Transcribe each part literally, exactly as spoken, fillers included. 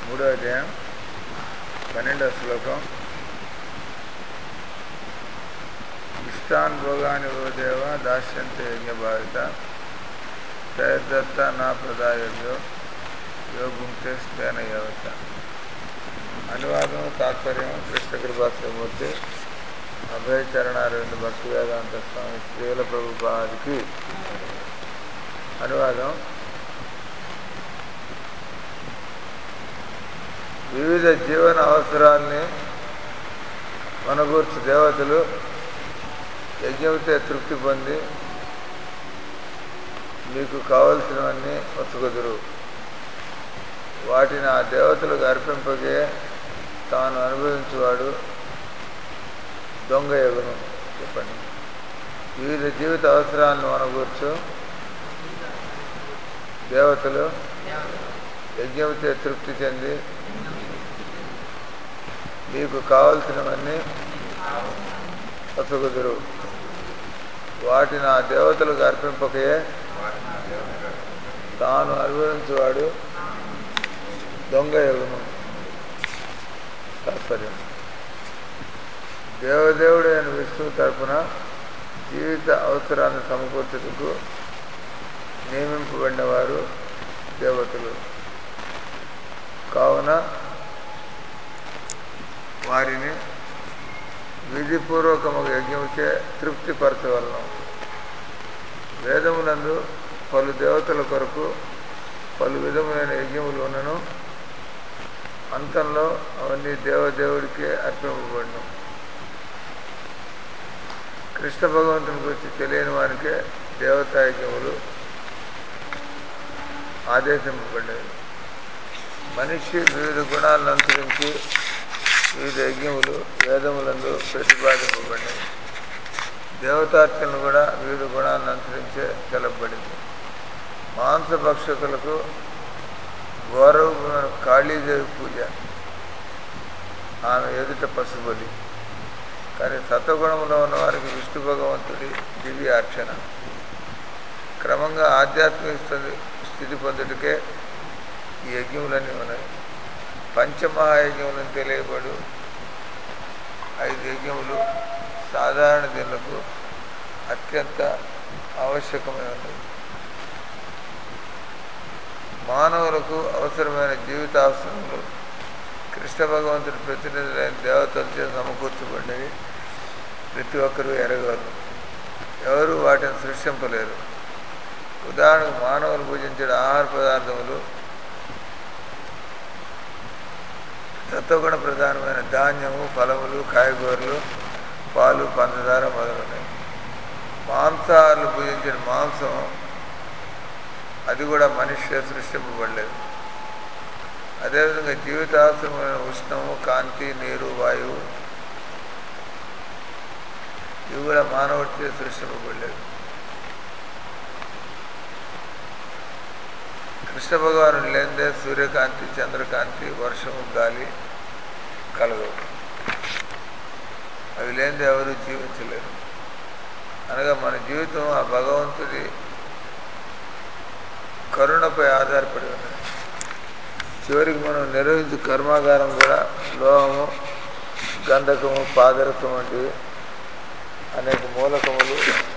మూడో అధ్యాయం పన్నెండవ శ్లోకం. ఇష్టాన్ భోగాని ఓ దేవ దాస్యంతే యజ్ఞభావిత తయద్దత్త నా ప్రదాయవ్యో యోగుంటే స్థేన యవత. అనువాదం తాత్పర్యం కృష్ణ కృపాశ్రీమూర్తి అభయచరణారవింద భక్తి వేదాంత స్వామి శ్రీల ప్రభుపాదికి. అనువాదం. వివిధ జీవన అవసరాల్ని మనగూర్చి దేవతలు యజ్ఞంతో తృప్తి పొంది మీకు కావలసినవన్నీ వచ్చుకొదురు. వాటిని ఆ దేవతలకు అర్పింపగే తాను అనుభవించువాడు దొంగ యగును. చెప్పండి. వివిధ జీవిత అవసరాలను మనగూర్చు దేవతలు యజ్ఞంతో తృప్తి చెంది మీకు కావలసినవన్నీ వచ్చుకొదురు. వాటిని ఆ దేవతలకు అర్పింపకే తాను అనుభవించువాడు దొంగ యగును. తాత్పర్యం. దేవదేవుడు అయిన విష్ణువు తరపున జీవిత అవసరాలను సమకూర్చుటకు నియమింపబడిన వారు దేవతలు. కావున వారిని విధిపూర్వకముగా యజ్ఞముచే తృప్తిపరచవలను. వేదములందు పలు దేవతల కొరకు పలు విధములైన యజ్ఞములు ఉన్నను అంతంలో అవన్నీ దేవదేవుడికే అర్పింపబడును. కృష్ణ భగవంతుని గురించి తెలియని వారికే దేవతా యజ్ఞములు ఆదేశింపబడ్డాయి. మనిషి వివిధ గుణాలను అనుసరించి వివిధ యజ్ఞములు వేదములందు ప్రతిపాదింపబడినాయి. దేవతార్చనలు కూడా వివిధ గుణాలను అనుసరించే తెలపబడింది. మాంసభక్షకులకు గౌరవమైన కాళీదేవి పూజ, ఆమె ఎదుట పశుబలి. కానీ సత్వగుణంలో ఉన్న వారికి విష్ణు భగవంతుడి దివ్య అర్చన. క్రమంగా ఆధ్యాత్మిక స్థితి పొందుటకే ఈ యజ్ఞములన్నీ ఉన్నాయి. పంచమహాయజ్ఞములను తెలియబడు ఐదు యజ్ఞములు సాధారణ జనులకు అత్యంత ఆవశ్యకమై ఉన్నది. మానవులకు అవసరమైన జీవితావసరములు కృష్ణ భగవంతుడి ప్రతినిధులైన దేవతలచే సమకూర్చబడినవి. ప్రతి ఒక్కరూ ఎరగలరు, ఎవరు వాటిని సృష్టింపలేరు. ఉదాహరణకు మానవులు భుజించే ఆహార పదార్థములు సత్వగుణ ప్రధానమైన ధాన్యము, ఫలములు, కాయగూరలు, పాలు, పంచదార మొదలున్నాయి. మాంసాహారులు భుజించిన మాంసం అది కూడా మనిషి సృష్టింపబడలేదు. అదేవిధంగా జీవితావసరమైన ఉష్ణము, కాంతి, నీరు, వాయువు ఇవి కూడా మానవుడిచే సృష్టింపబడలేదు. కృష్ణ భగవానుడు లేనిదే సూర్యకాంతి, చంద్రకాంతి, వర్షము, గాలి కలగవు. అవి లేనిదే ఎవరూ జీవించలేరు. అనగా మన జీవితం ఆ భగవంతుడి కరుణపై ఆధారపడి ఉన్నది. చివరికి మనం నిర్వహించే కర్మాగారం కూడా లోహము, గంధకము, పాదరసం వంటివి అనేక మూలకములు,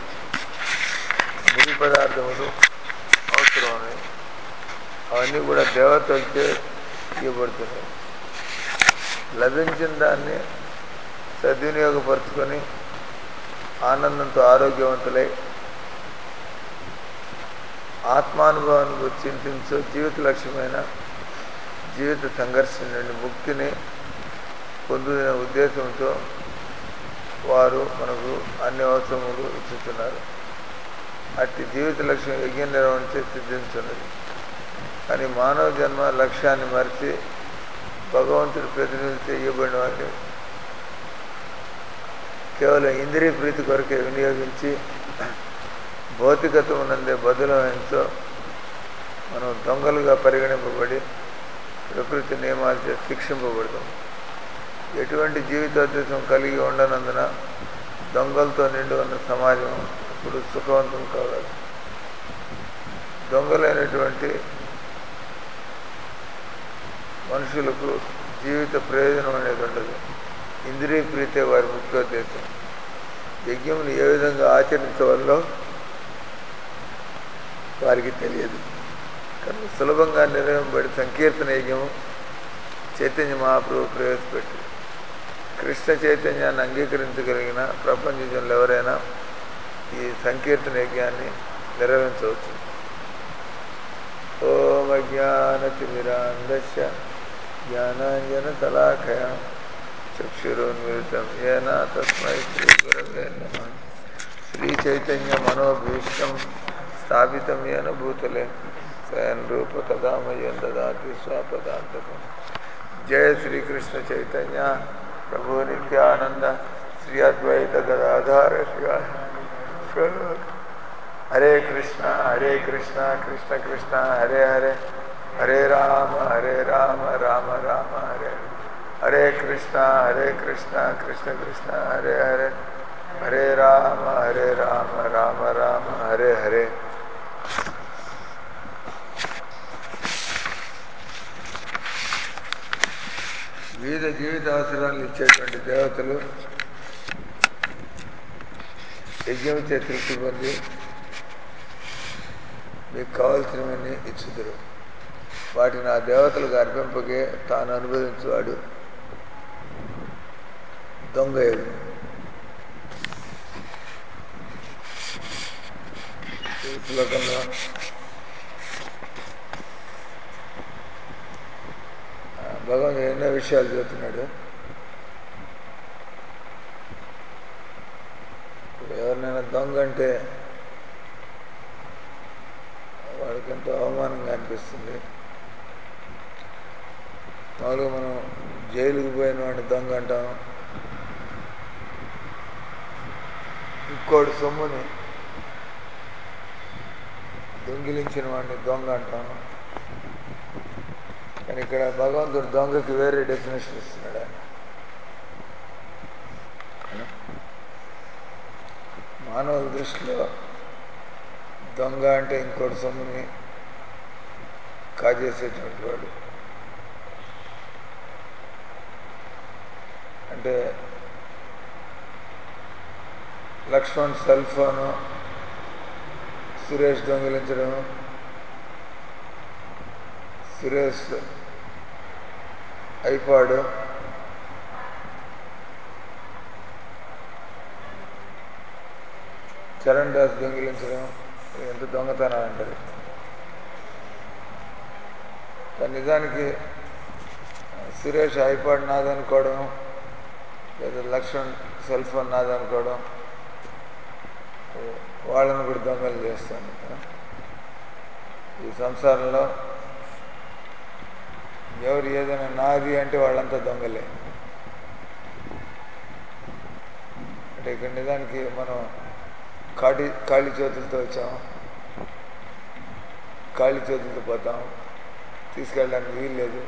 ముడి పదార్థములు అవసరమైనవి. అవన్నీ కూడా దేవతలచే ఇవ్వబడుతున్నాయి. లభించిన దాన్ని సద్వినియోగపరుచుకొని ఆనందంతో ఆరోగ్యవంతులై ఆత్మానుభవాన్ని గురించి చింతించు జీవిత లక్ష్యమైన జీవిత సంఘర్షణ నుండి ముక్తిని పొందుతున్న ఉద్దేశంతో వారు మనకు అన్ని అవసరములు ఇచ్చుతున్నారు. అట్టి జీవిత లక్ష్యం యజ్ఞ నిర్వహణచే సిద్ధించున్నది. కానీ మానవ జన్మ లక్ష్యాన్ని మరిచి భగవంతుడి ప్రతినిధులతో ఇవ్వబడిన వాటిని కేవలం ఇంద్రియ ప్రీతి కొరకే వినియోగించి భౌతికతమునందే బదులమైనతో మనం దొంగలుగా పరిగణింపబడి ప్రకృతి నియమాలచే శిక్షింపబడతాం. ఎటువంటి జీవితోద్దేశం కలిగి ఉండనందున దొంగలతో నిండి ఉన్న సమాజం ఇప్పుడు సుఖవంతం కావాలి. దొంగలైనటువంటి మనుషులకు జీవిత ప్రయోజనం అనేది ఉండదు. ఇంద్రియ ప్రీతే వారి ముఖ్యోద్దేశం. యజ్ఞమును ఏ విధంగా ఆచరించవల్లో వారికి తెలియదు. కానీ సులభంగా నిర్వహింపబడి సంకీర్తన యజ్ఞము చైతన్య మహాప్రభు ప్రవేశపెట్టి కృష్ణ చైతన్యాన్ని అంగీకరించగలిగిన ప్రపంచంలో ఎవరైనా ఈ సంకీర్తన యజ్ఞాన్ని నిర్వహించవచ్చు. ఓం అజ్ఞానతిమిరాంధస్య జ్ఞానాంజనశలాకయా చక్షురున్మిలితం యేన తస్మై శ్రీగురవే నమః. శ్రీచైతన్య మనోభీష్టం స్థాపితం యేన భూతలే స్వయం రూప తదా మह्यं దదాతి స్వపదాంతకం. జయ శ్రీకృష్ణ చైతన్య ప్రభు నిత్యానంద శ్రీ అద్వైత గదాధర శ్రీవాస. హరే కృష్ణ హరే కృష్ణ కృష్ణ కృష్ణ హరే హరే హరే రామ హరే రామ రామ రామ హరే హరే కృష్ణ హరే కృష్ణ కృష్ణ కృష్ణ హరే హరే హరే రామ హరే రామ రామ రామ హరే హరే. వివిధ జీవిత అవసరాలు ఇచ్చేటువంటి దేవతలు యజ్ఞం చే తృప్తి పొంది మీకు కావలసినవన్నీ ఇచ్చుదురు. వాటిని ఆ దేవతలకు అర్పింపకే తాను అనుభవించువాడు దొంగయుడు. ఈ శ్లోకంలో భగవంతుడు ఎన్నో విషయాలు చెబుతున్నాడు. ఎవరినైనా దొంగ అంటే వాడికి ఎంతో అవమానంగా అనిపిస్తుంది. మామూలుగా మనం జైలుకు పోయిన వాడిని దొంగ అంటాం, ఇంకోటి సొమ్ముని దొంగిలించిన వాడిని దొంగ అంటాం. కానీ ఇక్కడ భగవంతుడు దొంగకి వేరే డెఫినేషన్ ఇస్తున్నాడు. ఆయన మానవుల దృష్టిలో దొంగ అంటే ఇంకోటి సొమ్ముని కాజేసేటువంటి వాడు. అంటే లక్ష్మణ్ సెల్ ఫోను సురేష్ దొంగిలించడం, సురేష్ ఐపాడ్ చరణ్ దాస్ దొంగిలించడం ఎంత దొంగతనం అంటారు. కానీ నిజానికి సురేష్ ఐపాడ్ నాదనుకోవడం లేదా లక్ష్మణ్ సెల్ ఫోన్ నాదనుకోవడం వాళ్ళని కూడా దొంగలు చేస్తాను. ఈ సంసారంలో ఎవరు ఏదైనా నాది అంటే వాళ్ళంతా దొంగలే. అంటే ఇక్కడ నిజానికి మనం ఖాళీ ఖాళీ చేతులతో వచ్చాం, ఖాళీ చేతులతో పోతాం, తీసుకెళ్ళడానికి వీలు లేదు.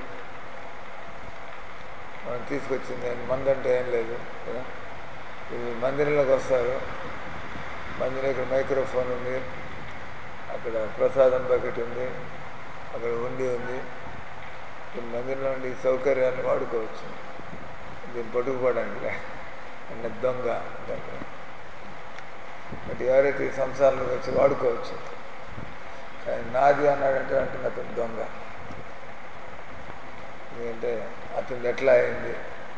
మనం తీసుకొచ్చింది మందంటే ఏం లేదు కదా. ఇప్పుడు మందిరంలోకి వస్తారు, మందిరం ఇక్కడ మైక్రోఫోన్ ఉంది, అక్కడ ప్రసాదం బకెట్ ఉంది, అక్కడ ఉండి ఉంది. ఇప్పుడు మందిరంలో ఉండి సౌకర్యాన్ని వాడుకోవచ్చు. దీన్ని పట్టుకుపోవడానికి అన్న దొంగ అంటారు. బట్ ఎవరైతే ఈ సంసారంలోకి వచ్చి వాడుకోవచ్చు. కానీ నాది అన్నాడంటే అంటే అతను దొంగ. ఎందుకంటే అతనిది ఎట్లా అయింది,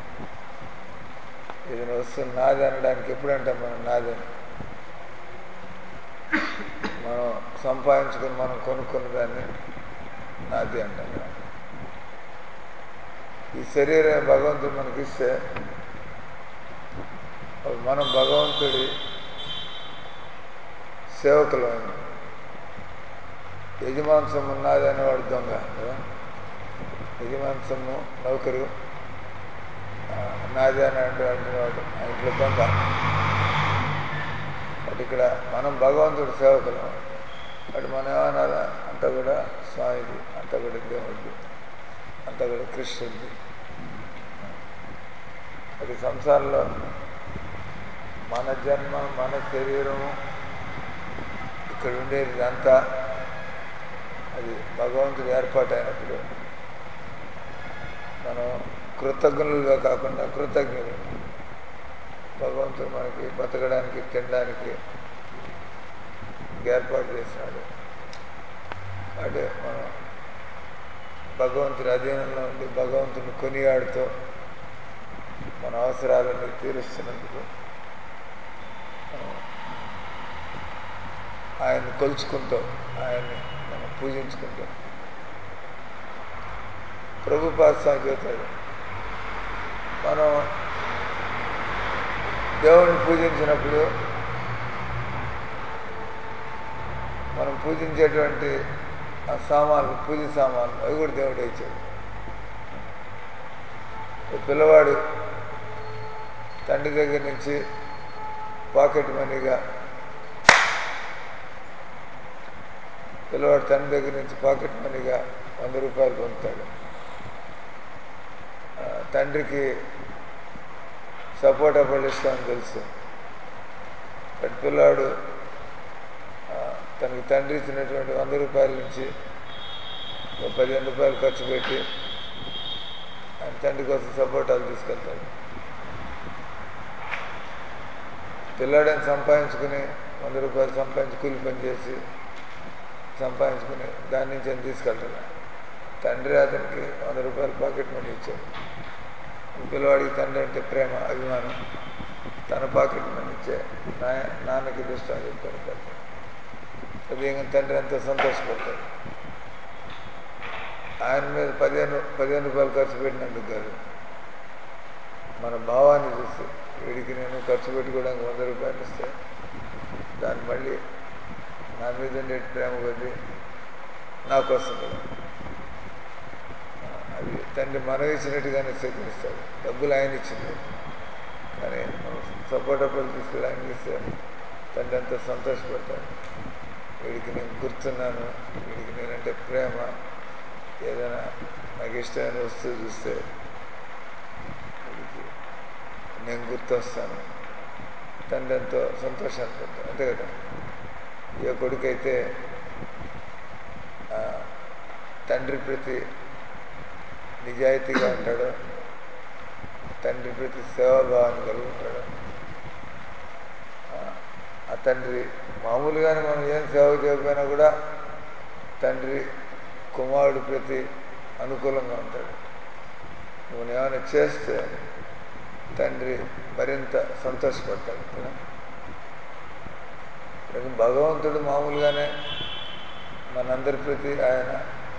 ఏదైనా వస్తువు నాది అనడానికి ఎప్పుడంటాం మనం నాదని? మనం సంపాదించుకుని మనం కొనుక్కున్న దాన్ని నాది అంటాం కదా. ఈ శరీరం భగవంతుడు మనకిస్తే మనం భగవంతుడి సేవకులమైంది. యజమాంసం ఉన్నది అనేవాడు దొంగ కదా. యజమాంసము నౌకరు నాది అని అంటున్నవాడు ఆ ఇంట్లో దొంగ. అటు ఇక్కడ మనం భగవంతుడి సేవకులం. అటు మనం ఏమనాలా, అంతా కూడా స్వామిది, అంతా కూడా దేవుడిది, అంతా కూడా కృష్ణుడిది. అది సంసారంలో మన జన్మ, మన శరీరము, ఇక్కడ ఉండేది అంతా అది భగవంతుడు ఏర్పాటు అయినప్పుడు మనం కృతజ్ఞులుగా కాకుండా కృతజ్ఞులు. భగవంతుడు మనకి బతకడానికి, తినడానికి ఏర్పాటు చేసినాడు. అంటే మనం భగవంతుడి అధీనంలో ఉండి భగవంతుని కొనియాడుతూ మన అవసరాలను తీరుస్తున్నందుకు ఆయన్ని కొలుచుకుంటూ, ఆయన్ని మనం పూజించుకుంటూ ప్రభుపాద స్వామి చెబుతాడు, మనం దేవుడిని పూజించినప్పుడు మనం పూజించేటువంటి ఆ సామాన్లు, పూజ సామాన్లు, అవి కూడా దేవుడే ఇచ్చాడు. పిల్లవాడు తండ్రి దగ్గర నుంచి పాకెట్ మనీగా పిల్లవాడు తండ్రి దగ్గర నుంచి పాకెట్ మనీగా వంద రూపాయలు పొందుతాడు. తండ్రికి సపోటా పళ్ళు ఇష్టమని తెలుసు. బట్ పిల్లాడు తనకి తండ్రి ఇచ్చినటువంటి వంద రూపాయల నుంచి ఒక పదిహేను రూపాయలు ఖర్చు పెట్టి ఆయన తండ్రి కోసం సపోటాలు తీసుకెళ్తాడు. పిల్లాడని సంపాదించుకుని వంద రూపాయలు సంపాదించి కూలి పని చేసి సంపాదించుకుని దాని నుంచి అని తీసుకెళ్తాడు. తండ్రి అతనికి వంద రూపాయలు పాకెట్ మనీ ఇచ్చాడు. పిల్లవాడికి తండ్రి అంటే ప్రేమ, అభిమానం. తన పాకెట్ మనీ ఇచ్చే నా నాన్నకి ఇష్టం అని చెప్తాడు పెద్ద. సరిగ్గా తండ్రి ఎంతో సంతోషపడతాడు. ఆయన మీద పదిహేను పదిహేను రూపాయలు ఖర్చు పెట్టినందుకు కాదు, మన భావాన్ని చూసి వీడికి నేను ఖర్చు పెట్టుకోవడానికి వంద రూపాయలు ఇస్తే దాన్ని మళ్ళీ నా మీద ఉండే ప్రేమ కొద్దీ నాకు వస్తుంది. అది తండ్రి మనం ఇచ్చినట్టుగానే స్వీకరిస్తాడు. డబ్బులు ఆయన ఇచ్చింది, కానీ మనం సపోటా పళ్ళు తీసుకెళ్ళి ఆయన ఇస్తే తండ్రి ఎంతో సంతోషపడతాడు. వీడికి నేను గుర్తున్నాను, వీడికి నేనంటే ప్రేమ. ఏదైనా నాకు ఇష్టమైన వస్తువు చూస్తే వీడికి నేను గుర్తొస్తాను. తండ్రి ఎంతో సంతోషాన్ని పడతాడు. అంతే కదా. ఏ కొడుకైతే తండ్రి ప్రతి నిజాయితీగా ఉంటాడో, తండ్రి ప్రతి సేవాభావాన్ని కలిగి ఉంటాడో, ఆ తండ్రి మామూలుగానే మనం ఏం సేవ చేయకపోయినా కూడా తండ్రి కుమారుడు ప్రతి అనుకూలంగా ఉంటాడు. మనం ఏమైనా చేస్తే తండ్రి మరింత సంతోషపడతాడు కదా. భగవంతుడు మామూలుగానే మనందరి ప్రతి ఆయన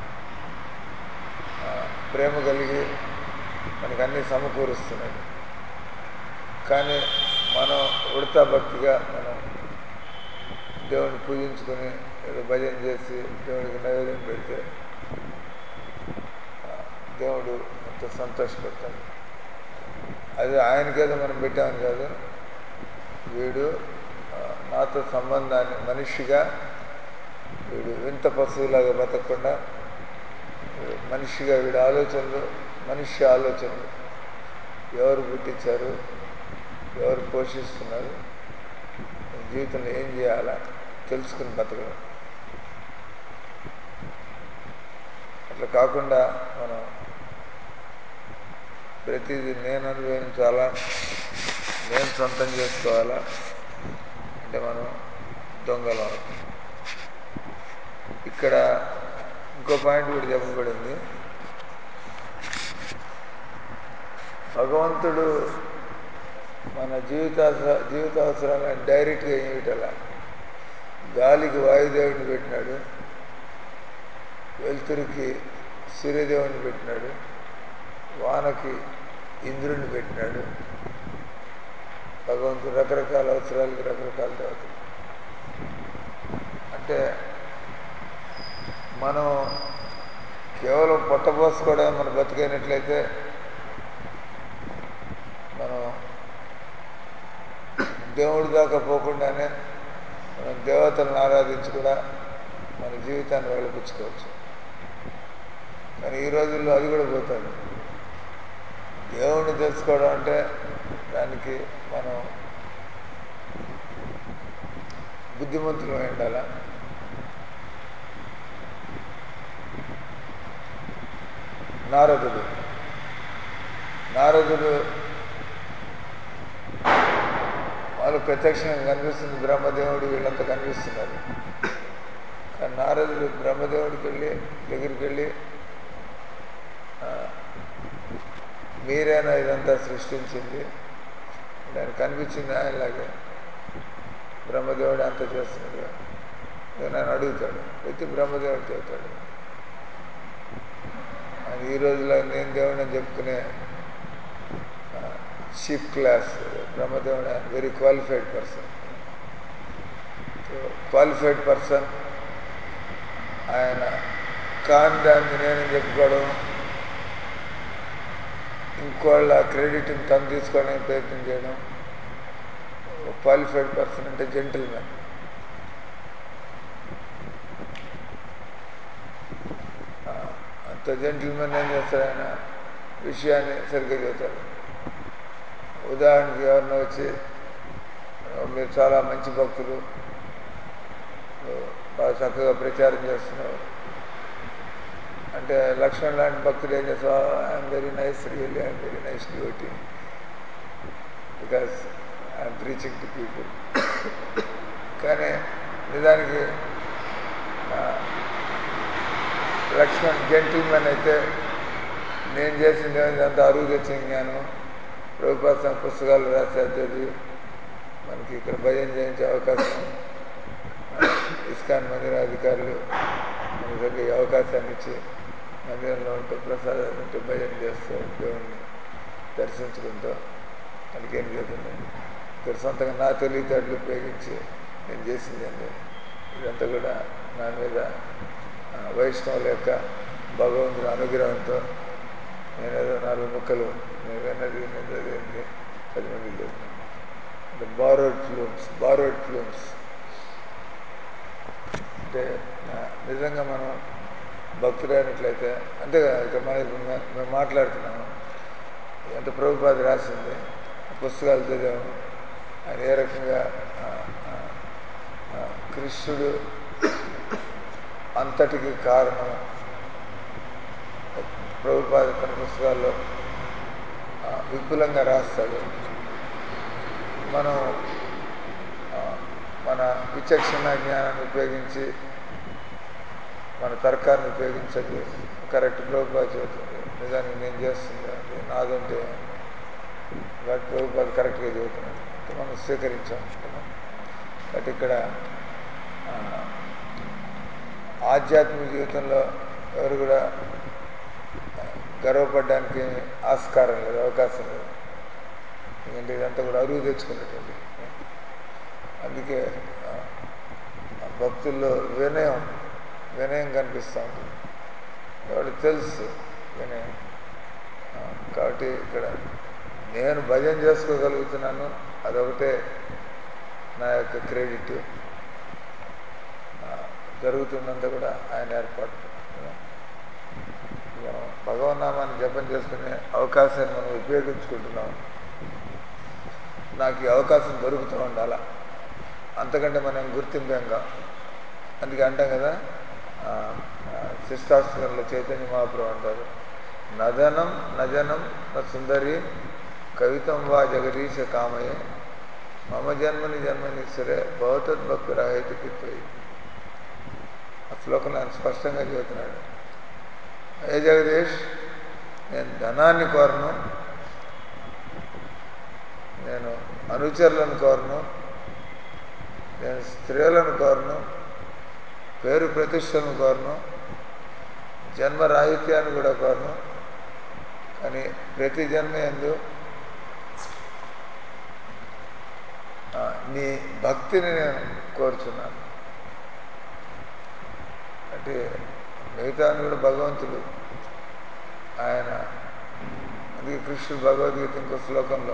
ప్రేమ కలిగి మనకు అన్నీ సమకూరుస్తున్నాడు. కానీ మనం ఉడతా భక్తిగా మనం దేవుడిని పూజించుకొని ఏదో భజన చేసి దేవుడికి నైవేద్యం పెడితే దేవుడు ఎంతో సంతోషపడతాడు. అది ఆయనకేదో మనం పెట్టామని కాదు, వీడు నాతో సంబంధాన్ని మనిషిగా వీడు వింత పశువులాగా బతకకుండా మనిషిగా వీడి ఆలోచనలు, మనిషి ఆలోచనలు, ఎవరు పుట్టించారు, ఎవరు పోషిస్తున్నారు, జీవితంలో ఏం చేయాలా తెలుసుకుని బతకడం. అట్లా కాకుండా మనం ప్రతిదీ నేను అనుభవించాలా, నేను సొంతం చేసుకోవాలా అంటే మనం దొంగలం. ఇక్కడ ఇంకో పాయింట్ కూడా చెప్పబడింది. భగవంతుడు మన జీవిత జీవిత అవసరాలను డైరెక్ట్గా ఏమిటలా, గాలికి వాయుదేవుడిని పెట్టినాడు, వెలుతురికి సూర్యదేవుడిని పెట్టినాడు, వానకి ఇంద్రుడిని పెట్టినాడు. భగవంతుడు రకరకాల అవసరాలకి రకరకాల దేవతలు. అంటే మనం కేవలం పొట్టపోసుకోవడం మన బతికైనట్లయితే మనం దేవుడి దాకా పోకుండానే మనం దేవతలను ఆరాధించి కూడా మన జీవితాన్ని వెలిపించుకోవచ్చు. కానీ ఈ రోజుల్లో అది కూడా పోతుంది. దేవుణ్ణి తెలుసుకోవడం అంటే దానికి మనం బుద్ధిమంతులు ఉండాలా. నారదుడు నారదుడు వాళ్ళు ప్రత్యక్షంగా కనిపిస్తుంది, బ్రహ్మదేవుడు వీళ్ళంతా కనిపిస్తున్నారు. కానీ నారదుడు బ్రహ్మదేవుడికి వెళ్ళి దగ్గరికి వెళ్ళి మీరేనా ఇదంతా సృష్టించింది, దానికి కనిపించింది ఆయనలాగే బ్రహ్మదేవుడు అంతా చేస్తున్నాడు. నన్ను అడుగుతాడు, అయితే బ్రహ్మదేవుడు చెబుతాడు. అది ఈ రోజులో నేను దేవుడు అని చెప్పుకునే చీఫ్ క్లాస్ బ్రహ్మదేవుడు, very qualified person. So qualified person ఆయన కాని దాన్ని నేనని చెప్పుకోవడం, ఇంకోళ్ళ క్రెడిట్ని తను తీసుకోవడానికి ప్రయత్నం చేయడం. క్వాలిఫైడ్ పర్సన్ అంటే జెంటిల్మెన్. అంత జెంటిల్మెన్ ఏం చేస్తాడు, ఆయన విషయాన్ని సరిగ్గా చెబుతాడు. ఉదాహరణకి ఎవరిన వచ్చి మీరు చాలా మంచి భక్తులు, బాగా చక్కగా ప్రచారం చేస్తున్నారు అంటే లక్ష్మణ్ లాంటి భక్తులు ఏం చేస్తారు, I'm very nice, really I'm very nice devotee because I'm preaching to people. కానీ నిజానికి లక్ష్మణ్ జెంటిల్మెన్ అయితే నేను చేసింది అంత అరువు తెచ్చిన జ్ఞానం, ప్రభుపాద పుస్తకాలు రాసేది, మనకి ఇక్కడ భజన చేయించే అవకాశం ఇస్కాన్ మందిరాధికారులు మనకి దగ్గర ఈ అవకాశాన్ని ఇచ్చి మందిరంలో ఉంటూ ప్రసాదాలు ఉంటూ భజన చేస్తూ దేవుణ్ణి దర్శించుకుంటూ మనకేం చేస్తుంది. ఇక్కడ సొంతంగా నా తెలివితేటలు ఉపయోగించి నేను చేసిందండి. ఇదంతా కూడా నా మీద వైష్ణవుల యొక్క భగవంతుడి అనుగ్రహంతో నేనేదో నాలుగు ముక్కలు నేను విన్నది నేను చదివింది పది మందికి చెప్తున్నాను. అంటే బారోడ్ ఫ్లూమ్స్ బారోడ్ ఫ్లూమ్స్ అంటే నిజంగా మనం భక్తులైనట్లయితే అంతేగా. ఇక్కడ మనం ఇప్పుడు మేము మాట్లాడుతున్నాము, ఎంత ప్రభుపాద రాసింది, పుస్తకాలు చదివాము. ఆయన ఏ రకంగా కృష్ణుడు అంతటికి కారణం ప్రభుపాద తన పుస్తకాల్లో విపులంగా రాస్తాడు. మనం మన విచక్షణ జ్ఞానాన్ని ఉపయోగించి మన తర్కాన్ని ఉపయోగించండి, కరెక్ట్ ప్రభుపాద చెబుతుంది. నిజానికి నేను చేస్తుంది అది నాదంటే వాటి ప్రభుపాద కరెక్ట్గా చెబుతున్నాడు, మనం స్వీకరించాం కదా. కాబట్టి ఇక్కడ ఆధ్యాత్మిక జీవితంలో ఎవరు కూడా గర్వపడడానికి ఆస్కారం లేదు, అవకాశం లేదు. ఎందుకంటే ఇదంతా కూడా అరువు తెచ్చుకున్నటువంటి. అందుకే భక్తుల్లో వినయం వినయం కనిపిస్తూ ఉంటుంది. కాబట్టి తెలుసు వినయం. కాబట్టి ఇక్కడ నేను భజన చేసుకోగలుగుతున్నాను, అదొకటే నా యొక్క క్రెడిట్. జరుగుతుందంతా కూడా ఆయన ఏర్పాటు. మనం భగవన్నామాన్ని జపం చేసుకునే అవకాశాన్ని మనం ఉపయోగించుకుంటున్నాం. నాకు ఈ అవకాశం దొరుకుతూ ఉండాలా, అంతకంటే మనం గుర్తింపేంగా. అందుకే అంటాం కదా, శిష్టాష్టకంలో చైతన్య మహాప్రభు అంటారు, నదనం నజనం న సుందరి కవితం వా జగదీశ కామయే మమ జన్మని జన్మని సరే భవతద్భక్తురాహేతుకిత్వయి. ఆ శ్లోకంలో ఆయన స్పష్టంగా చెబుతున్నాడు, ఏ జగదీష్, నేను ధనాన్ని కోరను, నేను అనుచరులను కోరను, నేను స్త్రీలను కోరను, పేరు ప్రతిష్టలను కోరను, జన్మరాహిత్యాన్ని కూడా కోరను. కానీ ప్రతి జన్మ యందు నీ భక్తిని నేను కోరుచున్నాను. అంటే మిగతాన్ని కూడా భగవంతుడు ఆయన. అందుకే కృష్ణుడు భగవద్గీత ఇంకో శ్లోకంలో,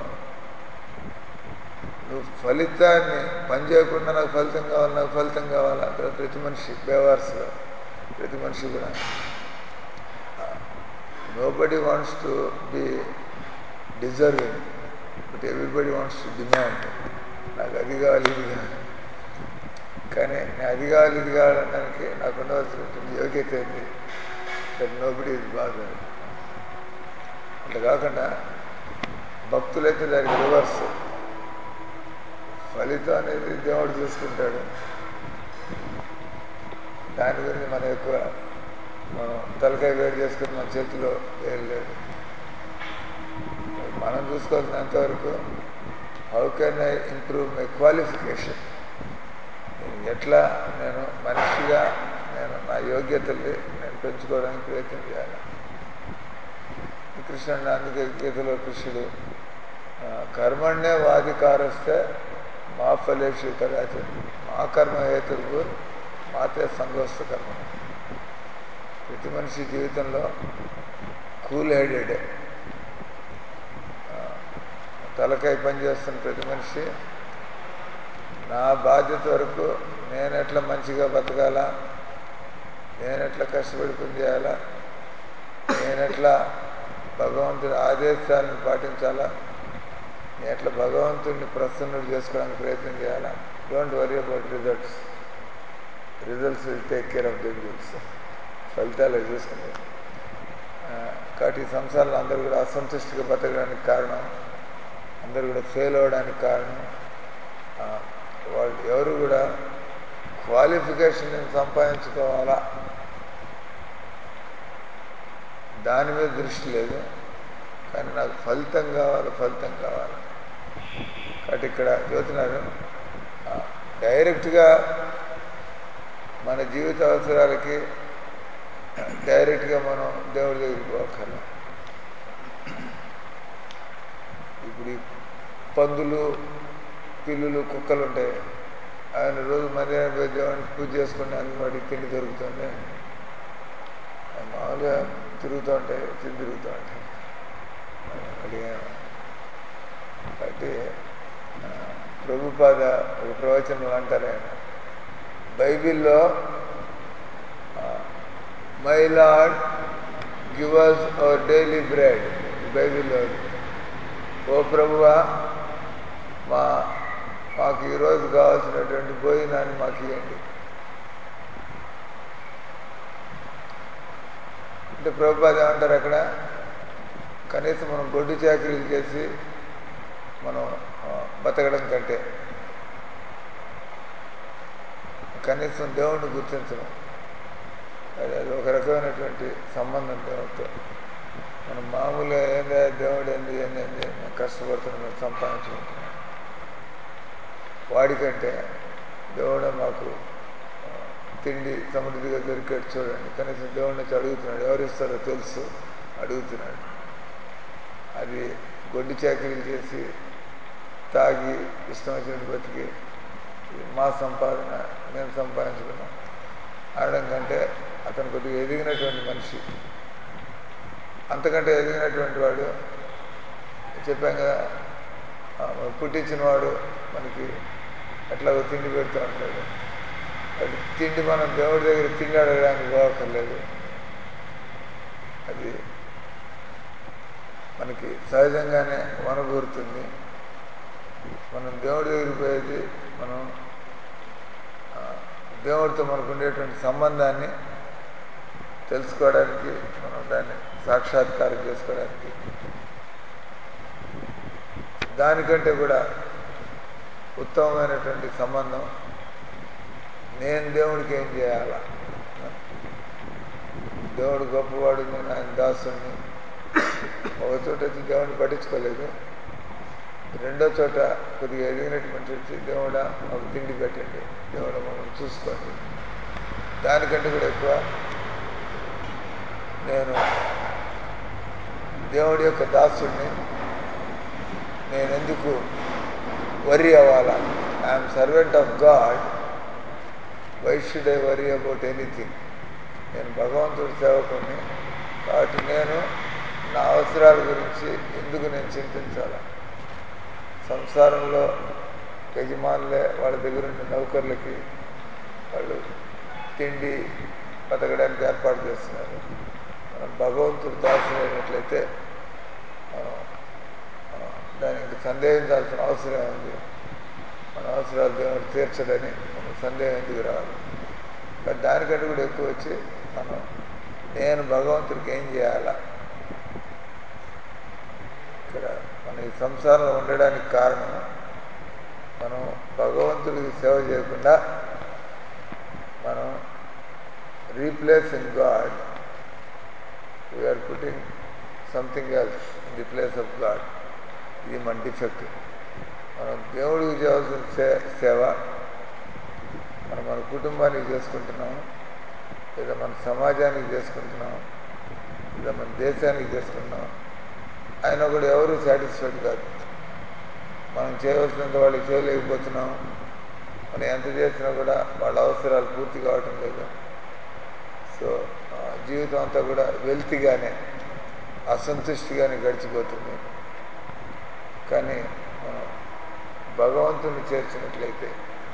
నువ్వు ఫలితాన్ని పని చేయకుండా నాకు ఫలితం కావాలి, నాకు ఫలితం కావాలా. ప్రతి మనిషి బేవార్స్గా ప్రతి మనిషి కూడా nobody wants to be deserving, but everybody wants to demand. నాకు అది కావాలి, ఇది కావాలి. కానీ నేను అది కావాలి, ఇది కావాలనడానికి నాకు ఉండవలసినటువంటి యోగ్యత ఏంటి? That nobody is bothered. అట్లా కాకుండా భక్తులైతే దానికి రివర్స్, ఫలితం అనేది దేవుడు చూసుకుంటాడు. దాని గురించి మనం ఎక్కువ మనం తలకాయ వేడి చేసుకుని మన చేతిలో ఏం లేదు. మనం చూసుకోవాల్సినంతవరకు how can I improve my qualification, ఎట్లా నేను మనిషిగా నేను నా యోగ్యతల్ని నేను పెంచుకోవడానికి ప్రయత్నం చేయాలి. కృష్ణుడు అందుకే గీతలో కృష్ణుడు కర్మణ్యే వాధికారస్తే మా ఫలేషు కదాచ మా కర్మ హేతుర్భూ మాతే సంగోస్త కర్మ. ప్రతి మనిషి జీవితంలో కూల్ హెడెడ్, తలకాయ పనిచేస్తున్న ప్రతి మనిషి నా బాధ్యత వరకు నేను ఎట్లా మంచిగా బతకాలా, నేను ఎట్లా కష్టపడి పని చేయాలా, నేను ఎట్లా భగవంతుడి ఆదేశాలను పాటించాలా, నేను ఎట్లా భగవంతుడిని ప్రసన్నుడు చేసుకోవడానికి ప్రయత్నం చేయాలా. Don't worry about results, results will take care of results. ఫలితాలు చూసుకునేది. కాబట్టి ఈ సంసారంలో అందరూ కూడా అసంతుష్టిగా బతకడానికి కారణం, అందరూ కూడా ఫెయిల్ అవ్వడానికి కారణం వాళ్ళు ఎవరు కూడా క్వాలిఫికేషన్ సంపాదించుకోవాలా దాని మీద దృష్టి లేదు, కానీ నాకు ఫలితం కావాలి ఫలితం కావాలి. కాబట్టి ఇక్కడ చూస్తున్నారు డైరెక్ట్గా మన జీవిత అవసరాలకి డైరెక్ట్గా మనం దేవుడి దగ్గరికి పోకర్ల. ఇప్పుడు ఈ పందులు పిల్లులు కుక్కలు ఉంటాయి, ఆయన రోజు మధ్యాహ్నం పోయి దేవుడిని పూజ చేసుకున్నాను వాడికి తిండి దొరుకుతుంది, మామూలుగా తిరుగుతూ ఉంటాయి, తిండి తిరుగుతూ ఉంటాయి. అడిగా కాబట్టి ప్రభుపాద ఒక ప్రవచనం అంటారు ఆయన, బైబిల్లో my lord give us our daily bread, బైబిల్లో ఓ ప్రభువా మా మాకు ఈరోజు కావాల్సినటువంటి భోజనాన్ని మాకు ఇవ్వండి. అంటే ప్రభుపాద ఏమంటారు అక్కడ, కనీసం మనం గొడ్డు చాకరీలు చేసి మనం బతకడం కంటే కనీసం దేవుణ్ణి గుర్తించడం, అది అది ఒక రకమైనటువంటి సంబంధం దేవుడితో. మనం మామూలుగా ఏందా దేవుడు ఏంది ఏంది కష్టపడుతున్నాం సంపాదించుకుంటున్నాం, వాడికంటే దేవుడే మాకు తిండి సమృద్ధిగా దొరికేట్టు చూడండి. కనీసం దేవుడి నుంచి అడుగుతున్నాడు, ఎవరు ఇస్తారో తెలుసు అడుగుతున్నాడు. అది గొడ్డు చాకరీలు చేసి తాగి ఇష్టం వచ్చినట్టు బతికి మా సంపాదన మేము సంపాదించుకున్నాం అనడం కంటే అతను కొద్దిగా ఎదిగినటువంటి మనిషి, అంతకంటే ఎదిగినటువంటి వాడు చెప్పాం కదా, పుట్టించిన వాడు మనకి ఎట్లాగో తిండి పెడుతూ ఉంటాడు. అది తిండి మనం దేవుడి దగ్గర తిండి అడగడానికి పోవక్కర్లేదు, అది మనకి సహజంగానే వనగూరుతుంది. మనం దేవుడి దగ్గరికి పోయేది మనం దేవుడితో మనకు ఉండేటువంటి సంబంధాన్ని తెలుసుకోవడానికి, మనం దాన్ని సాక్షాత్కారం చేసుకోవడానికి. దానికంటే కూడా ఉత్తమమైనటువంటి సంబంధం నేను దేవుడికి ఏం చేయాలా, దేవుడు గొప్పవాడు నేను ఆయన దాసుని. ఒక చోట వచ్చి దేవుడిని పట్టించుకోలేదు, రెండో చోట కొద్దిగా ఎదిగినటువంటి వచ్చి దేవుడా మాకు తిండి పెట్టండి, దేవుడు మమ్మల్ని చూసుకోండి. దానికంటే కూడా ఎక్కువ నేను దేవుడి యొక్క దాసుడిని, నేను ఎందుకు వరీ అవ్వాలా, I'm servant of god, why should I worry about anything. నేను భగవంతుడి సేవకుని కాబట్టి నేను నా అవసరాల గురించి ఎందుకు నేను చింతించాలా. సంసారంలో యజమానులే వాళ్ళ దగ్గర ఉన్న నౌకర్లకి వాళ్ళు తిండి బతకడానికి ఏర్పాటు చేస్తున్నారు. మనం భగవంతుడు దాసులైనట్లయితే మనం దానికి సందేహించాల్సిన అవసరం ఉంది. మన అవసరాలు దేవుడు తీర్చడని మనం సందేహం ఎందుకు రావాలి. కానీ దానికంటే కూడా ఎక్కువ వచ్చి మనం నేను భగవంతుడికి ఏం చేయాలా. ఇక్కడ మన ఈ సంసారంలో ఉండడానికి కారణం మనం భగవంతుడికి సేవ చేయకుండా మనం replacing god, we're putting something else in the place of god. ఇది మన డిఫెక్ట్. మనం దేవుడికి చేయాల్సిన సే సేవ మనం మన కుటుంబానికి చేసుకుంటున్నాం, లేదా మన సమాజానికి చేసుకుంటున్నాం, లేదా మన దేశానికి చేసుకుంటున్నాం. ఆయన కూడా ఎవరు సాటిస్ఫైడ్ కాదు. మనం చేయవలసినంత వాళ్ళకి చేయలేకపోతున్నాం. మనం ఎంత చేసినా కూడా వాళ్ళ అవసరాలు పూర్తి కావటం లేదు. సో జీవితం అంతా కూడా వెల్తిగానే, అసంతుష్టిగానే గడిచిపోతుంది. కానీ మనం భగవంతుని చేర్చినట్లయితే,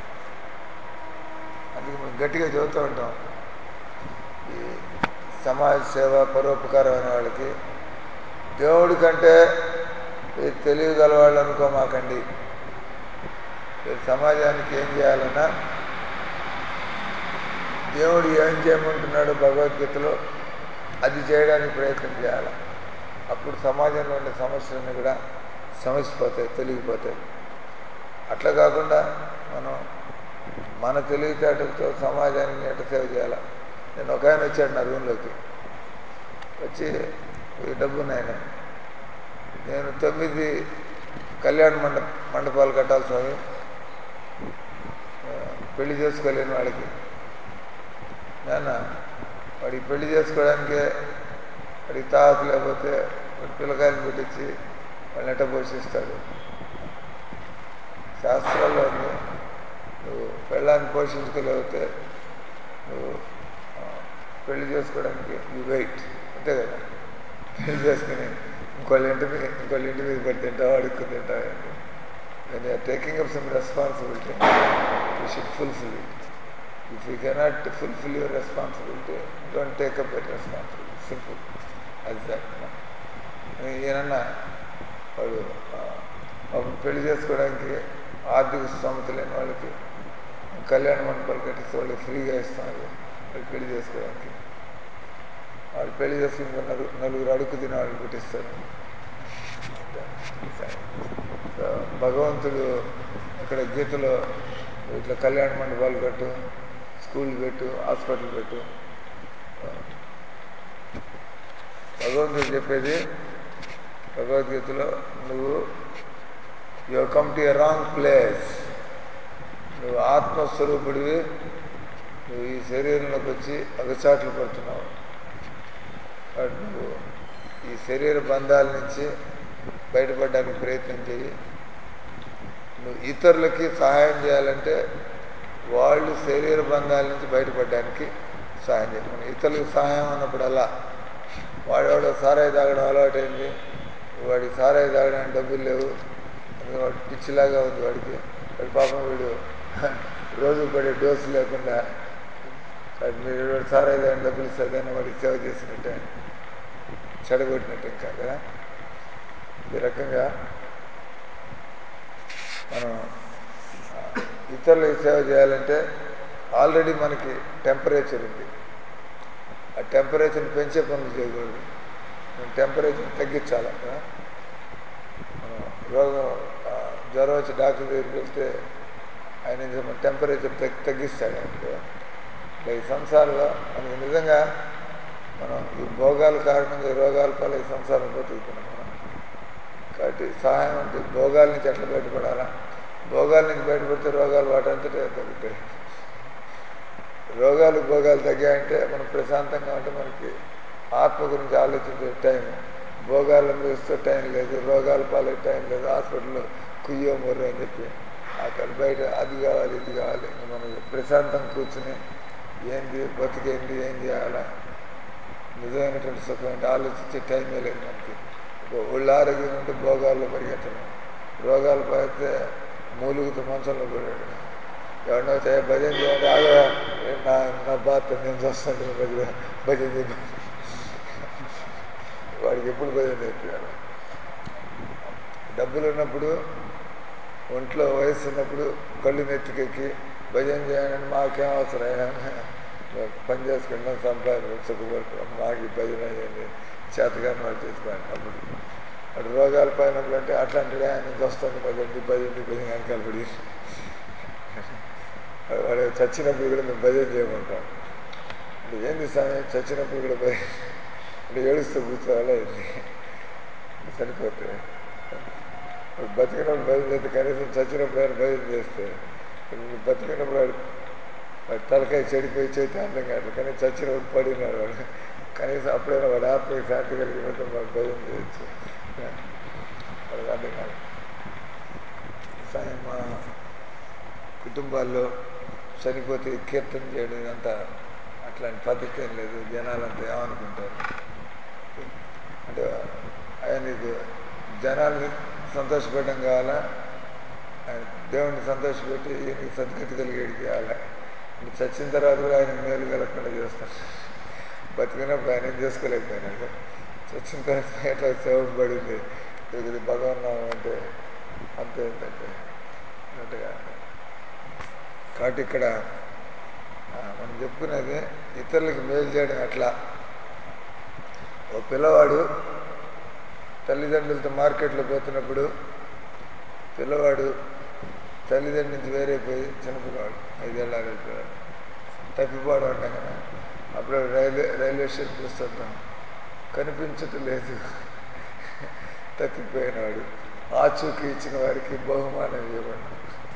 అందుకే మనం గట్టిగా చెబుతూ ఉంటాం, ఈ సమాజ సేవ పరోపకారం అనే వాళ్ళకి దేవుడి కంటే మీరు తెలియగల వాళ్ళు అనుకోమాకండి. మీరు సమాజానికి ఏం చేయాలన్నా దేవుడు ఏం చేయమంటున్నాడు భగవద్గీతలో అది చేయడానికి ప్రయత్నం చేయాలి. అప్పుడు సమాజంలో ఉండే సమస్యలన్నీ కూడా సమసిపోతాయి, తొలగిపోతాయి. అట్లా కాకుండా మనం మన తెలివితేటలతో సమాజానికి ఎట్ట సేవ చేయాలి. నేను ఒక ఆయన వచ్చాడు నా రూమ్లోకి, వచ్చి ఈ డబ్బున్నాయన, నేను తొమ్మిది కళ్యాణ మండప మండపాలు కట్టాలి స్వామి, పెళ్లి చేసుకోలేని వాడికి. నాన్న వాడికి పెళ్లి చేసుకోవడానికే వాడికి తాహతు లేకపోతే వాడి పిల్లకాయలు పెట్టించి వాళ్ళని ఎట్ట పోషిస్తాడు. శాస్త్రాల్లో ఉంది, నువ్వు పెళ్ళాన్ని పోషించుకోలేకపోతే నువ్వు పెళ్లి చేసుకోవడానికి యూ వెయిట్, అంతే కదా. పెళ్లి చేసుకుని ఇంకోళ్ళ ఇంటి మీద ఇంకోళ్ళ ఇంటి మీద పడి తింటావు, అడుక్కు తింటావు. When you're taking up some responsibility you should fulfil it. If you cannot fulfil your responsibility, don't take up that responsibility. Simple అది దాట్. ఈయనన్నా వాడు పాపం పెళ్లి చేసుకోవడానికి ఆర్థిక స్తోమత లేని వాళ్ళకి కళ్యాణ మండపాలు కట్టిస్తే వాళ్ళకి ఫ్రీగా ఇస్తున్నారు వాళ్ళు పెళ్లి చేసుకోవడానికి. వాళ్ళు పెళ్లి చేసుకుని నలుగురు అడుగు తినే వాళ్ళు పెట్టిస్తారు. భగవంతుడు ఇక్కడ గీతలో ఇట్లా కళ్యాణ మండపాలు కట్టు, స్కూల్ పెట్టు, హాస్పిటల్ పెట్టు. భగవంతుడు చెప్పేది భగవద్గీతలో, నువ్వు you come to a wrong place. నువ్వు ఆత్మస్వరూపుడివి, నువ్వు ఈ శరీరంలోకి వచ్చి అగచాట్లు పడుతున్నావు. కాబట్టి నువ్వు ఈ శరీర బంధాల నుంచి బయటపడడానికి ప్రయత్నం చేయి. నువ్వు ఇతరులకి సహాయం చేయాలంటే వాళ్ళు శరీర బంధాల నుంచి బయటపడడానికి సహాయం చేయాలి. మనం ఇతరులకు సహాయం అన్నప్పుడల్లా వాడేవాడు సారాయి తాగడం అలవాటైంది, వాడికి సారాయి తాగడానికి డబ్బులు లేవు, అందుకని వాడు పిచ్చిలాగా ఉంది వాడికి. వాడి పాపం వీడు రోజు పడే డోసు లేకుండా వాడు మీరు సారాయి తాగని డబ్బులు ఇస్తుందని వాడికి సేవ చేసినట్టే, చెడగొట్టినట్టు ఇంకా కదా. ఈ రకంగా మనం ఇతరులకు సేవ చేయాలంటే ఆల్రెడీ మనకి టెంపరేచర్ ఉంది. ఆ టెంపరేచర్ని పెంచే పనులు చేయకూడదు, మనం టెంపరేచర్ తగ్గించాలి. మనం రోగం జ్వరం వచ్చి డాక్టర్ దగ్గరికి వెళ్తే ఆయన టెంపరేచర్ తగ్గి తగ్గిస్తాడు అనుకో. ఈ సంసారంలో మనకి నిజంగా మనం ఈ భోగాల కారణంగా రోగాల పాలు ఈ సంసారం బతుకుతున్నాం మనం. కాబట్టి సహాయం అంటే భోగాల నుంచి ఎట్లా బయటపడాలా, భోగాల నుంచి బయటపడితే రోగాలు వాటంతటే తగ్గుతాయి. రోగాలు భోగాలు తగ్గాయంటే మనం ప్రశాంతంగా ఉంటే మనకి ఆత్మ గురించి ఆలోచించే టైం, భోగాలు అనుభవిస్తే టైం లేదు, రోగాల పాలే టైం లేదు, హాస్పిటల్లో కుయ్యో మొర్రో అని చెప్పి అక్కడ బయట అది కావాలి ఇది కావాలి. మనకి ప్రశాంతంగా కూర్చుని ఏంది బతికేంది ఏం చేయాలా, నిజమైనటువంటి సుఖం ఏంటి ఆలోచించే టైమే లేదు మనకి. ఒళ్ళు ఆరోగ్యం ఉంటే భోగాల్లో పరిగెత్తడం, రోగాలు పడితే మూలుగుతూ మంచంలో పడాడు. ఎవరినో భజన చేయాలి, ఆగా నా నా బాధ నేను చూస్తాను భజన భజన చెప్పి వాడికి ఎప్పుడు భజన నేర్పించాలి. డబ్బులు ఉన్నప్పుడు ఒంట్లో వయసు ఉన్నప్పుడు కళ్ళు నెత్తికెక్కి భజన చేయాలని మాకేం అవసరం, పని చేసుకుంటాం సంపాదన సుఖపడుతున్నాం, మాకు భజన అయ్యింది చేతగాని వాళ్ళు చేసుకోవాలి. అప్పుడు అటు రోగాలు పైనప్పుడు అంటే అట్లాంటి ఆయన నుంచి వస్తుంది పదండి పదండి పది వెనకాల పడి వాడు చచ్చినప్పుడు కూడా మేము భజన చేయమంటాం. అంటే ఏంది సమయం చచ్చినప్పుడు కూడా భజన అంటే ఏడుస్తూ కూర్చోవాలా ఏంది చనిపోతే బతికినప్పుడు భజన చేస్తే కనీసం చచ్చినప్పుడు ఆయన భజన చేస్తే బతికినప్పుడు వాడు వాడి తలకాయ చెడిపోయి చైతన్యం కాదు కానీ చచ్చినప్పుడు పడినాడు వాడు కనీసం అప్పుడైనా వాడి ఆత్మకి శాంతి కలిగినట్టు మాకు భజన చేయొచ్చు. వాళ్ళకి అర్థం కాదు. మా కుటుంబాల్లో చనిపోతే కీర్తన చేయడం ఇదంతా అట్లాంటి పద్ధతి ఏం లేదు. జనాలంతా ఏమనుకుంటారు అంటే ఆయనకు జనాల్ని సంతోషపెట్టడం కావాలా, ఆయన దేవుడిని సంతోషపెట్టి ఈయనకి సద్గతి కలిగేది కావాలా. అంటే చచ్చిన తర్వాత కూడా ఆయన మేలు కలగకుండా చేస్తాడు. బతికినప్పుడు ఆయన ఏం చేసుకోలేకపోయినాడు. చచ్చిన తర్వాత ఎట్లా సేవ పడింది ఇది భగవన్నామం అంటే అంతే ఏంటంటే అన్నట్టుగా. కాబట్టి ఇక్కడ మనం చెప్పుకునేది ఇతరులకు మేలు చేయడం ఎట్లా. ఓ పిల్లవాడు తల్లిదండ్రులతో మార్కెట్లో పోతున్నప్పుడు పిల్లవాడు తల్లిదండ్రుల నుంచి వేరైపోయి చిన్నపిల్లవాడు ఐదేళ్ళ ఆరేళ్ళ పిల్లవాడు తప్పిపోవడం అంటాం కదా. అప్పుడు రైల్వే రైల్వే స్టేషన్ చూస్తుంటాం, కనిపించటం లేదు తప్పిపోయినవాడు. ఆచూకీ ఇచ్చిన వారికి బహుమానం ఇవ్వబడిన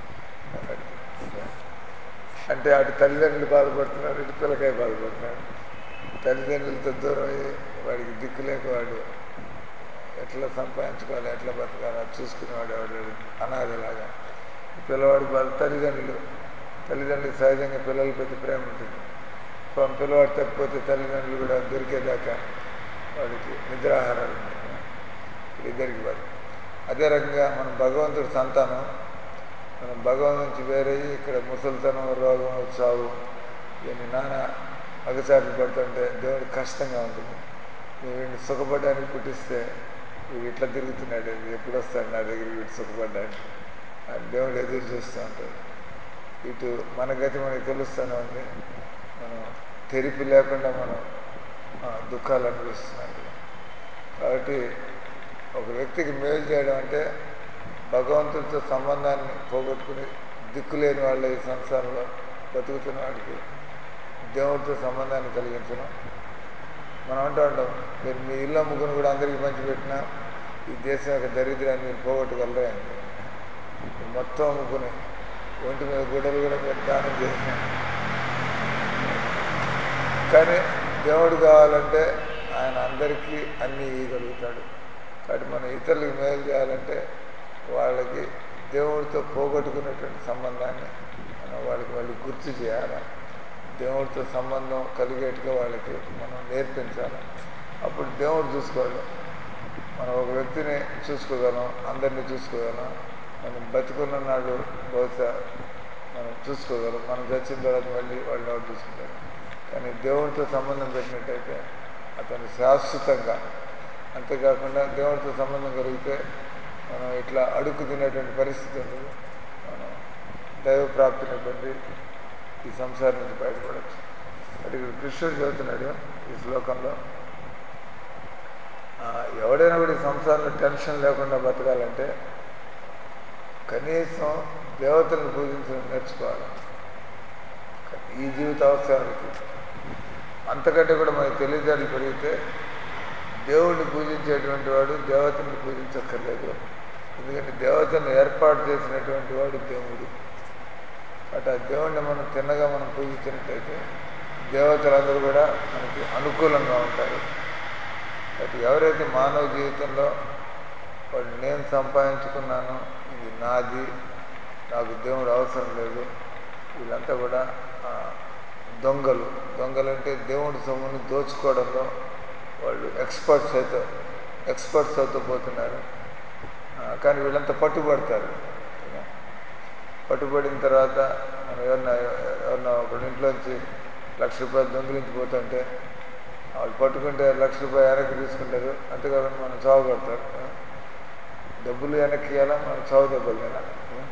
అంటే అటు తల్లిదండ్రులు బాధపడుతున్నారు, ఇటు పిల్లకాయ బాధపడుతున్నాడు. తల్లిదండ్రులతో దూరం అయ్యి వాడికి దిక్కు లేక వాడు ఎట్లా సంపాదించుకోవాలి ఎట్లా బతకాలి అది చూసుకునేవాడు ఎవడు అనాథలాగా. పిల్లవాడికి వాళ్ళ తల్లిదండ్రులు తల్లిదండ్రులకు సహజంగా పిల్లల ప్రతి ప్రేమ ఉంటుంది. పిల్లవాడు తప్పిపోతే తల్లిదండ్రులు కూడా దొరికేదాకా వాడికి నిద్రాహారాలు ఉన్నాయి. ఇద్దరికి బాధ. అదే రకంగా మనం భగవంతుడి సంతానం, మనం భగవంతు నుంచి వేరయ్యి ఇక్కడ ముసలితనం రోగం చావు ఇవన్నీ నానా అగచాట్లు పడుతుంటే దేవుడికి కష్టంగా ఉంటుంది. నువ్వు వీడిని సుఖపడడానికి పుట్టిస్తే వీడు ఇట్లా తిరుగుతున్నాడు, ఎప్పుడు వస్తాడు నా దగ్గర వీడు సుఖపడ్డానికి అని దేవుడు ఎదురు చూస్తూ ఉంటాడు. ఇటు మన గతి మనకి తెలుస్తూనే ఉంది. మనం తెరిపి లేకుండా మనం దుఃఖాలు అనుభవిస్తున్నాం. కాబట్టి ఒక వ్యక్తికి మేలు చేయడం అంటే భగవంతుడితో సంబంధాన్ని పోగొట్టుకుని దిక్కులేని వాళ్ళ ఈ సంసారంలో బతుకుతున్న వాడికి దేవుడితో సంబంధాన్ని కలిగించడం. మనం అంటూ ఉంటాం, మీరు మీ ఇల్లు అమ్ముకుని కూడా అందరికీ పంచిపెట్టినా ఈ దేశం యొక్క దరిద్రాన్ని మీరు పోగొట్టగలరే అని. మొత్తం అమ్ముకుని ఒంటి మీద గుడ్డలు కూడా మీరు దానం చేసినా కానీ దేవుడు కావాలంటే ఆయన అందరికీ అన్నీ ఇవ్వగలుగుతాడు. కాబట్టి మనం ఇతరులకు మేలు చేయాలంటే వాళ్ళకి దేవుడితో పోగొట్టుకునేటువంటి సంబంధాన్ని మనం వాళ్ళకి మళ్ళీ గుర్తు చేయాలి. దేవుడితో సంబంధం కలిగేట్టుగా వాళ్ళకి మనం నేర్పించాలి. అప్పుడు దేవుడు చూసుకోవాలి. మనం ఒక వ్యక్తిని చూసుకోగలం, అందరినీ చూసుకోగలం. మనం బతికున్న నాడు బహుశా మనం చూసుకోగలం, మనం చచ్చిన తర్వాత మళ్ళీ వాళ్ళు ఎవరు చూసుకుంటారు. కానీ దేవుడితో సంబంధం పెట్టినట్టయితే అతను శాశ్వతంగా. అంతేకాకుండా దేవుడితో సంబంధం కలిగితే మనం ఇట్లా అడుగు తినేటువంటి పరిస్థితి ఉండదు. మనం దైవ ప్రాప్తిని పొంది ఈ సంసారం నుంచి బయటపడవచ్చు. అంటే ఇక్కడ కృష్ణుడు చెబుతున్నాడు ఈ శ్లోకంలో, ఎవడైనా కూడా ఈ సంసారంలో టెన్షన్ లేకుండా బతకాలంటే కనీసం దేవతలను పూజించడం నేర్చుకోవాలి ఈ జీవిత అవసరాలకి. అంతకంటే కూడా మనకి తెలివితేటలు పెరిగితే దేవుడిని పూజించేటువంటి వాడు దేవతలను పూజించక్కర్లేదు. ఎందుకంటే దేవతను ఏర్పాటు చేసినటువంటి వాడు దేవుడు. అటు ఆ దేవుడిని మనం తిన్నగా మనం పూజించినట్టయితే దేవతలందరూ కూడా మనకి అనుకూలంగా ఉంటారు. అటు ఎవరైతే మానవ జీవితంలో వాడు నేను సంపాదించుకున్నాను, ఇది నాది, నాకు దేవుడు అవసరం లేదు, వీళ్ళంతా కూడా దొంగలు. దొంగలంటే దేవుడి సొమ్ముని దోచుకోవడంలో వాళ్ళు ఎక్స్పర్ట్స్ అయితే ఎక్స్పర్ట్స్ అవుతూ పోతున్నారు. కానీ వీళ్ళంతా పట్టుబడతారు. పట్టుబడిన తర్వాత మనం ఎవరన్నా ఎవరన్నా ఒక ఇంట్లోంచి లక్ష రూపాయలు దొంగిలించిపోతుంటే వాళ్ళు పట్టుకుంటే లక్ష రూపాయలు వెనక్కి తీసుకుంటారు. అంతేకాకుండా మనం చావు కొడతారు. డబ్బులు వెనక్కి ఇవ్వాలా, మనం చావు దెబ్బలు తినాలి.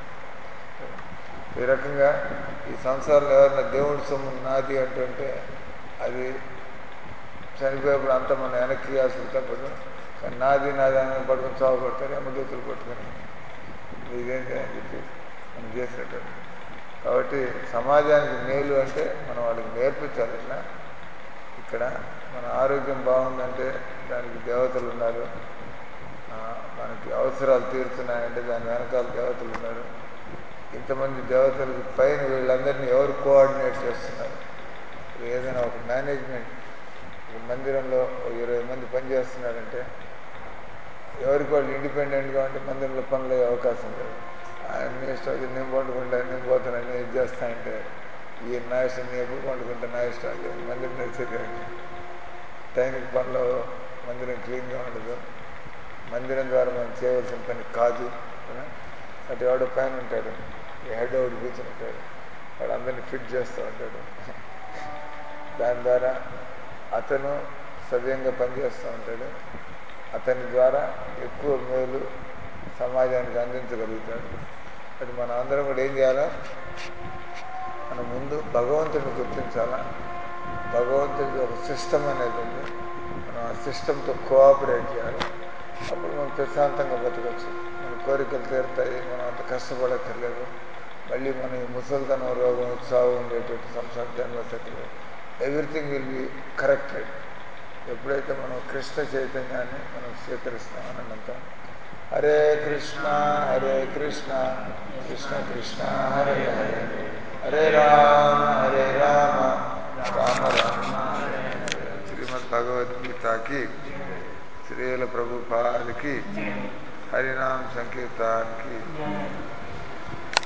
ఈ రకంగా ఈ సంసారంలో ఎవరైనా దేవుడి సొమ్ము నాది అంటుంటే అది చనిపోయేప్పుడు అంతా మనం వెనక్కి ఇవ్వాల్సి తప్పదు. కానీ నాది నాది అని పట్టుకొని చావు కొడతారు, అమ్మదూతులు పట్టుకొని ఇదేంటి అని చెప్పి మనం చేసినటువంటి. కాబట్టి సమాజానికి మేలు అంటే మనం వాళ్ళకి నేర్పించాలి. ఇలా ఇక్కడ మన ఆరోగ్యం బాగుందంటే దానికి దేవతలు ఉన్నారు, మనకి అవసరాలు తీరుతున్నాయంటే దాని వెనకాల దేవతలు ఉన్నారు. ఇంతమంది దేవతలకి పైన వీళ్ళందరినీ ఎవరు కోఆర్డినేట్ చేస్తున్నారు? ఏదైనా ఒక మేనేజ్మెంట్, ఒక మందిరంలో ఒక ఇరవై మంది పనిచేస్తున్నారంటే ఎవరికి వాళ్ళు ఇండిపెండెంట్గా ఉంటే మందిరంలో పనులు అయ్యే అవకాశం లేదు. ఆయన ఇష్టం నేను పండుకుంటా, నేను పోతాను, నేను ఇది చేస్తానంటే ఈ నా ఇష్టం, నేను ఎప్పుడు పండుకుంటా, నా ఇష్టం లేదు. మందిరం నడిచేది టైంకి పనులు, మందిరం క్లీన్గా ఉండదు, మందిరం ద్వారా మనం చేయవలసిన పని కాదు. అటు ఎవడో పైన ఉంటాడు, హెడ్ అవుట్ కూర్చొని ఉంటాడు, వాడు అందరినీ ఫిట్ చేస్తూ ఉంటాడు. దాని ద్వారా అతను సవ్యంగా పనిచేస్తూ ఉంటాడు. అతని ద్వారా ఎక్కువ మేలు సమాజానికి అందించగలుగుతాడు. అది మనం అందరం కూడా ఏం చేయాలా? మనం ముందు భగవంతుడిని గుర్తించాలా. భగవంతుడికి ఒక సిస్టమ్ అనేది ఉంది, మనం ఆ సిస్టంతో కోఆపరేట్ చేయాలి. అప్పుడు మనం ప్రశాంతంగా బతకచ్చు, మన కోరికలు తీరుతాయి, మనం అంత కష్టపడక్కర్లేదు. మళ్ళీ మన ఈ ముసలితనం, రోగం, చావు ఉండేటువంటి సంసార జన్మతలు ఎవ్రీథింగ్ విల్ బి కరెక్టెడ్. ఎప్పుడైతే మనం కృష్ణ చైతన్యాన్ని మనం స్వీకరిస్తామని అంటాం. హరే కృష్ణ హరే కృష్ణ కృష్ణ కృష్ణ హరే హరే, హరే రామ హరే రామ రామ రామ హరే హరే. శ్రీమద్ భగవద్గీతకి, శ్రీల ప్రభుపాదకి, హరినామ సంకీర్తనకి